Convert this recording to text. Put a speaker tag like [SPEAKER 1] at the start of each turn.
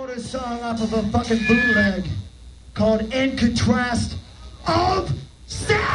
[SPEAKER 1] wrote a song off of a fucking bootleg called In Contrast of Sound.